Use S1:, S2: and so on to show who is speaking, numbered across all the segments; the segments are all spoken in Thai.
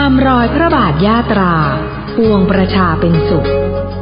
S1: ามรอยพระบาทยาตราปวงประชาเป็นสุข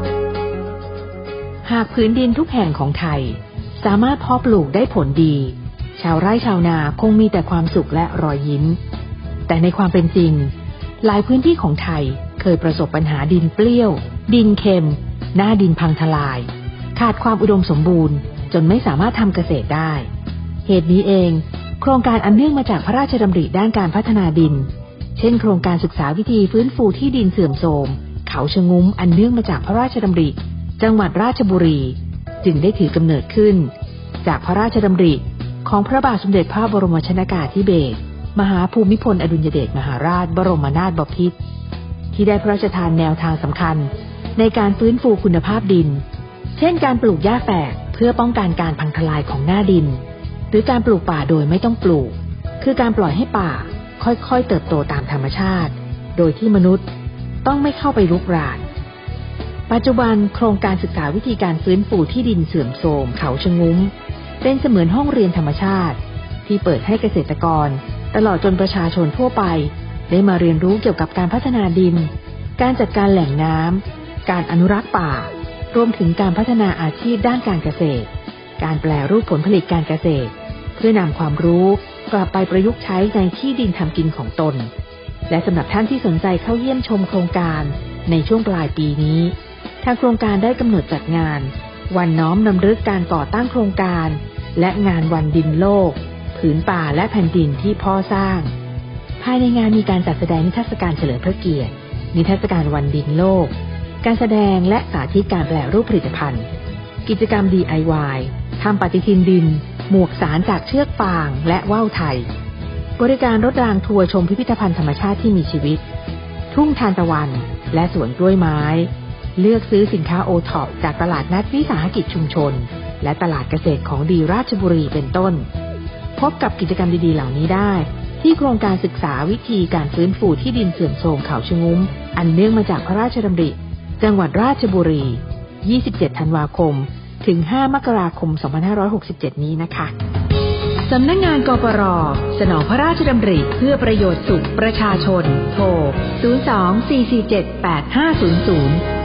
S1: หากพื้นดินทุกแห่งของไทยสามารถเพาะปลูกได้ผลดีชาวไร่ชาวนาคงมีแต่ความสุขและรอยยิ้มแต่ในความเป็นจริงหลายพื้นที่ของไทยเคยประสบปัญหาดินเปรี้ยวดินเค็มหน้าดินพังทลายขาดความอุดมสมบูรณ์จนไม่สามารถทำเกษตรได้เหตุนี้เองโครงการอันเนื่องมาจากพระราชดำริด้านการพัฒนาดินเช่นโครงการศึกษาวิธีฟื้นฟูที่ดินเสื่อมโทรมเขาชะงุ้มอันเนื่องมาจากพระราชดำริจังหวัดราชบุรีจึงได้ถือกำเนิดขึ้นจากพระราชดำริของพระบาทสมเด็จพระบรมชนกาธิเบศรมหาภูมิพลอดุลยเดชมหาราชบรมนาถบพิตรที่ได้พระราชทานแนวทางสำคัญในการฟื้นฟูคุณภาพดินเช่นการปลูกหญ้าแฝกเพื่อป้องกันการพังทลายของหน้าดินหรือการปลูกป่าโดยไม่ต้องปลูกคือการปล่อยให้ป่าค่อยๆเติบโตตามธรรมชาติโดยที่มนุษย์ต้องไม่เข้าไปรุกรานปัจจุบันโครงการศึกษาวิธีการฟื้นฟูที่ดินเสื่อมโทรมเขาชะงุ้มเป็นเสมือนห้องเรียนธรรมชาติที่เปิดให้เกษตรกรตลอดจนประชาชนทั่วไปได้มาเรียนรู้เกี่ยวกับการพัฒนาดินการจัดการแหล่งน้ำการอนุรักษ์ป่ารวมถึงการพัฒนาอาชีพด้านการเกษตรการแปรรูปผลผลิตการเกษตรเพื่อนำความรู้กลับไปประยุกต์ใช้ในที่ดินทำกินของตนและสำหรับท่านที่สนใจเข้าเยี่ยมชมโครงการในช่วงปลายปีนี้ทางโครงการได้กำหนดจัดงานวันน้อมรำลึกการก่อตั้งโครงการและงานวันดินโลกผืนป่าและแผ่นดินที่พ่อสร้างภายในงานมีการจัดแสดงนิทรรศการเฉลิมพระเกียรตินิทรรศการวันดินโลกการแสดงและสาธิตการแปรรูปผลิตภัณฑ์กิจกรรม DIY ทำปฏิทินดินหมวกสารจากเชือกฟางและว่าวไทยบริการรถรางทัวร์ชมพิพิธภัณฑ์ธรรมชาติที่มีชีวิตทุ่งทานตะวันและสวนกล้วยไม้เลือกซื้อสินค้าโอท็อปจากตลาดนัดวิสาหกิจชุมชนและตลาดเกษตรของดีราชบุรีเป็นต้นพบกับกิจกรรมดีๆเหล่านี้ได้ที่โครงการศึกษาวิธีการฟื้นฟูที่ดินเสื่อมโทรมเขาชะงุ้มอันเนื่องมาจากพระราชดำริจังหวัดราชบุรี 27 ธันวาคมถึง 5 มกราคม 2567 นี้นะคะสำนักงานกปร.สนองพระราชดำริเพื่อประโยชน์สุขประชาชนโทร 02-447-8500